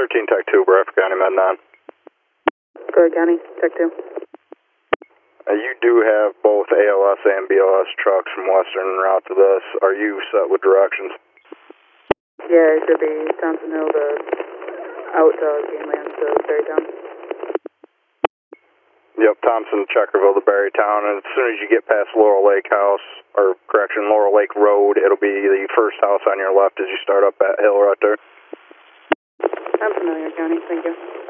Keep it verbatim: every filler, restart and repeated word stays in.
thirteen Tech two, Bradford County, Med nine. Bradford County, Tech two. Uh, you do have both A L S and B L S trucks from Western route to this. Are you set with directions? Yeah, it should be Thompson Hill to out to Gangland to Berrytown. Yep, Thompson, Checkerville to Berrytown, and as soon as you get past Laurel Lake House, or correction, Laurel Lake Road, it'll be the first house on your left as you start up that hill right there. I'm familiar, County, thank you.